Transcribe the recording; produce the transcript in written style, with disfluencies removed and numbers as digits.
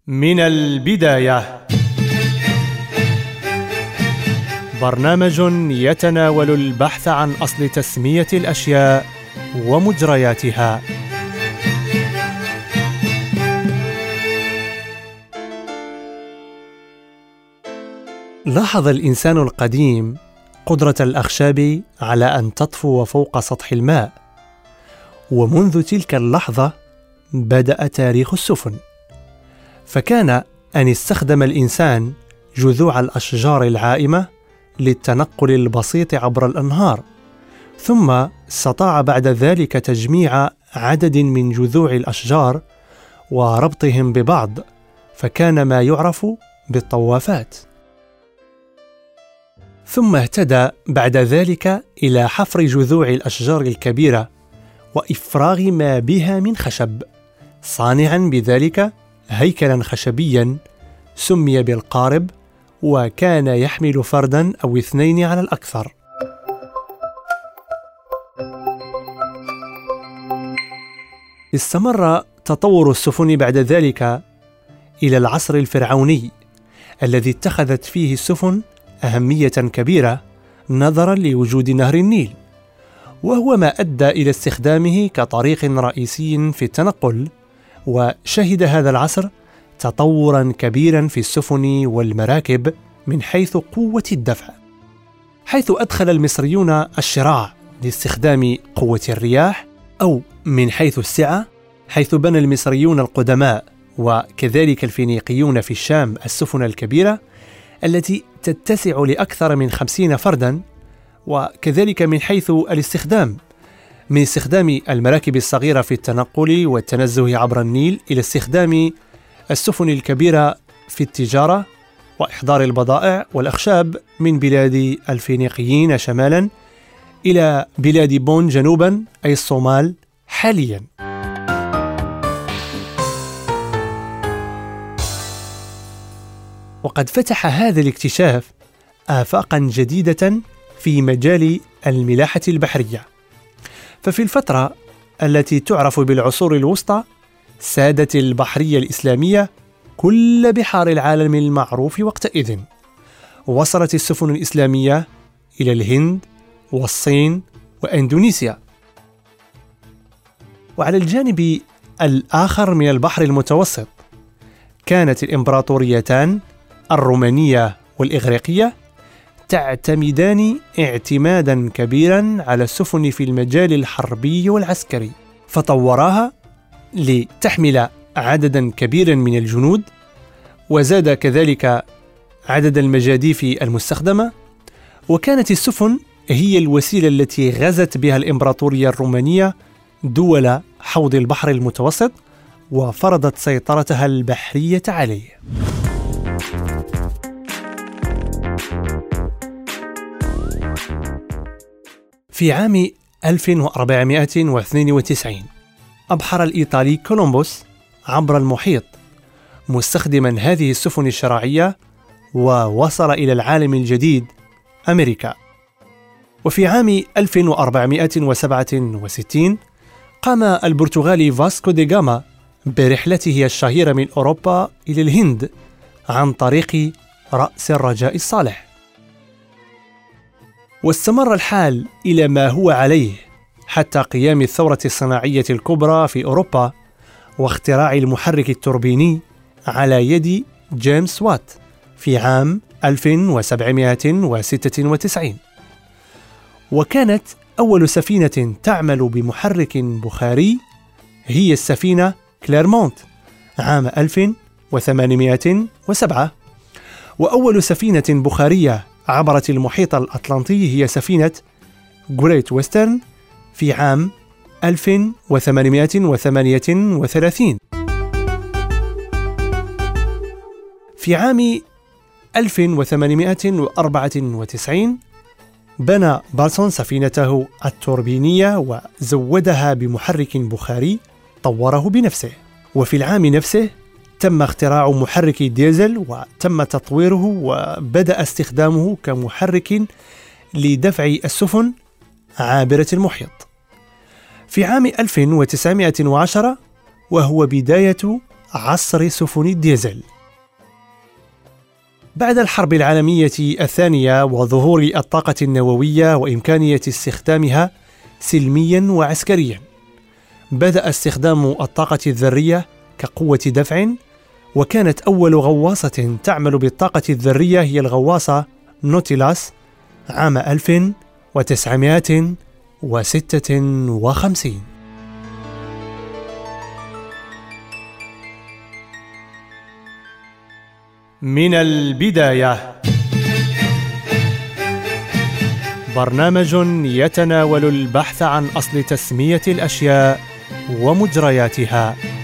من البداية، برنامج يتناول البحث عن أصل تسمية الأشياء ومجرياتها. لاحظ الإنسان القديم قدرة الأخشاب على أن تطفو فوق سطح الماء، ومنذ تلك اللحظة بدأ تاريخ السفن. فكان أن استخدم الإنسان جذوع الأشجار العائمة للتنقل البسيط عبر الأنهار، ثم استطاع بعد ذلك تجميع عدد من جذوع الأشجار وربطهم ببعض، فكان ما يعرف بالطوافات. ثم اهتدى بعد ذلك إلى حفر جذوع الأشجار الكبيرة وإفراغ ما بها من خشب، صانعا بذلك هيكلا خشبيا سمي بالقارب، وكان يحمل فردا أو اثنين على الأكثر. استمر تطور السفن بعد ذلك إلى العصر الفرعوني، الذي اتخذت فيه السفن أهمية كبيرة نظرا لوجود نهر النيل، وهو ما أدى إلى استخدامه كطريق رئيسي في التنقل. وشهد هذا العصر تطورا كبيرا في السفن والمراكب من حيث قوة الدفع، حيث أدخل المصريون الشراع لاستخدام قوة الرياح، أو من حيث السعة، حيث بنى المصريون القدماء وكذلك الفينيقيون في الشام السفن الكبيرة التي تتسع لأكثر من 50 فردا، وكذلك من حيث الاستخدام، من استخدام المراكب الصغيرة في التنقل والتنزه عبر النيل إلى استخدام السفن الكبيرة في التجارة وإحضار البضائع والأخشاب من بلاد الفينيقيين شمالا إلى بلاد بون جنوبا، أي الصومال حاليا. وقد فتح هذا الاكتشاف آفاقا جديدة في مجال الملاحة البحرية. ففي الفترة التي تعرف بالعصور الوسطى سادت البحرية الإسلامية كل بحار العالم المعروف وقتئذ. وصلت السفن الإسلامية إلى الهند والصين وإندونيسيا. وعلى الجانب الآخر من البحر المتوسط كانت الإمبراطوريتان الرومانية والإغريقية تعتمدان اعتمادا كبيرا على السفن في المجال الحربي والعسكري، فطوراها لتحمل عددا كبيرا من الجنود، وزاد كذلك عدد المجاديف المستخدمة. وكانت السفن هي الوسيلة التي غزت بها الإمبراطورية الرومانية دول حوض البحر المتوسط وفرضت سيطرتها البحرية عليه. في عام 1492 أبحر الإيطالي كولومبوس عبر المحيط مستخدما هذه السفن الشراعية، ووصل إلى العالم الجديد أمريكا. وفي عام 1467 قام البرتغالي فاسكو دي غاما برحلته الشهيرة من أوروبا إلى الهند عن طريق رأس الرجاء الصالح. واستمر الحال إلى ما هو عليه حتى قيام الثورة الصناعية الكبرى في أوروبا واختراع المحرك التوربيني على يد جيمس وات في عام 1796. وكانت أول سفينة تعمل بمحرك بخاري هي السفينة كليرمونت عام 1807. وأول سفينة بخارية عبرت المحيط الأطلنطي هي سفينة جريت ويسترن في عام 1838. في عام 1894 بنى بارسون سفينته التوربينية وزودها بمحرك بخاري طوره بنفسه. وفي العام نفسه تم اختراع محرك ديزل وتم تطويره وبدأ استخدامه كمحرك لدفع السفن عابرة المحيط. في عام 1910 وهو بداية عصر سفن الديزل. بعد الحرب العالمية الثانية وظهور الطاقة النووية وإمكانية استخدامها سلميا وعسكريا، بدأ استخدام الطاقة الذرية كقوة دفع، وكانت أول غواصة تعمل بالطاقة الذرية هي الغواصة نوتيلاس عام 1956. من البداية، برنامج يتناول البحث عن أصل تسمية الأشياء ومجرياتها.